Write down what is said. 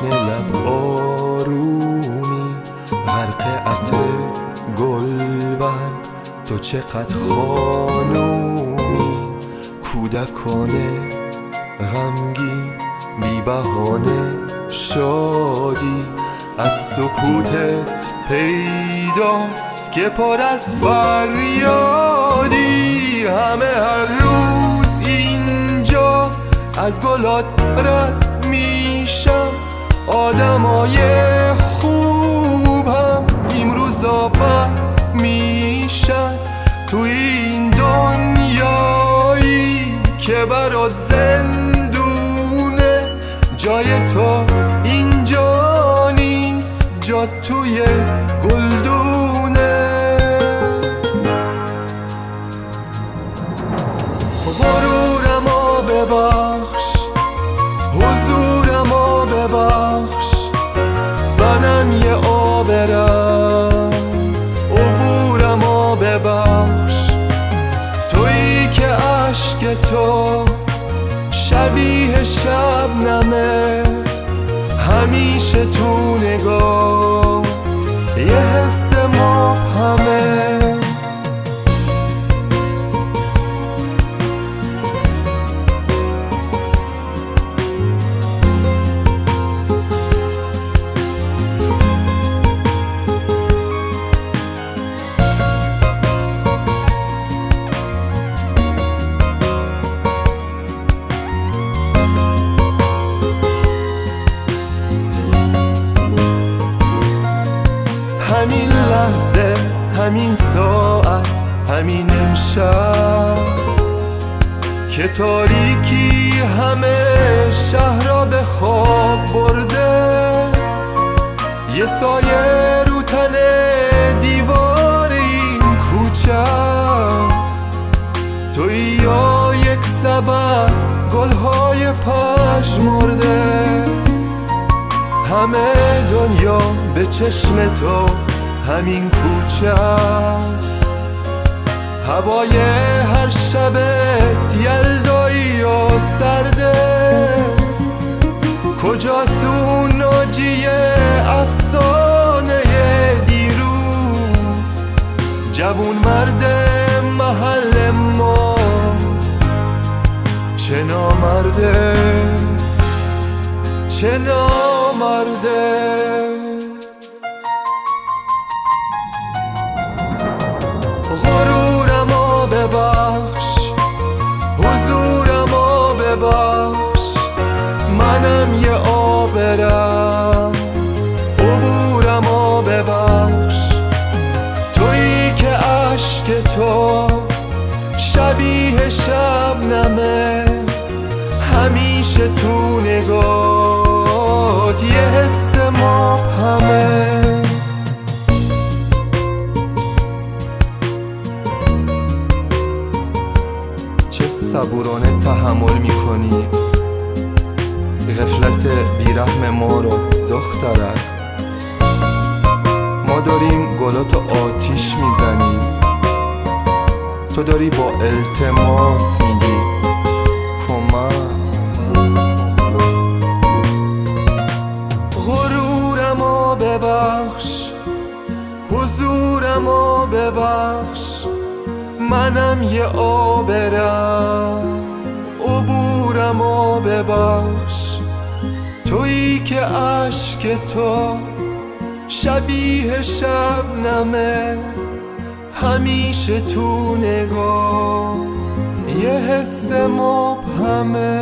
لب آرومی غرق عطر گلبن، تو چقدر خانومی کودکانه غمگین بی بهانه شادی از سکوتت پیداست که پر از فریادی. همه هر روز اینجا از گلات رد میشم، آدمای خوب هم امروزا بد میشن توی این دنیایی که برات زندونه. جای تو اینجا نیست، جا توی گلدونه. غرورمو ببخش، حضورمو ببخش، منم یه آبرم. عبورمو ببخش، تویی که عشق تو شبیه شبنمه، همیشه تو نگاه یه حس مبهمه. همین لحظه، همین ساعت، همین امشب که تاریکی همه شهر را به خواب برده، یه سایه رو تن دیوار این کوچه است. توی یا یک سبد گلهای پژمرده، همه دنیا به چشم تو همین کوچه است. هوای هر شبت یلدایی و سرده، کجاست اون ناجیه افسانه دیروز؟ جوون مرد محل ما چه نامرده، چه نامرده. غرورمو ببخش، حضورمو ببخش، منم یه آبرم. عبورمو ببخش، تویی که عشق تو شبیه شبنمه، همیشه تو نگات یه حس مبهمه. چه صبورانه تحمل میکنی غفلت بیرحم ما رو دخترک. ما داریم گلاتو آتیش میزنیم، تو داری با التماس میگی کمک. غرورمو ببخش، حضورمو ببخش، منم یه آبرم. عبورمو ببخش، تویی که عشق تو شبیه شبنمه، همیشه تو نگاه یه حس مبهمه.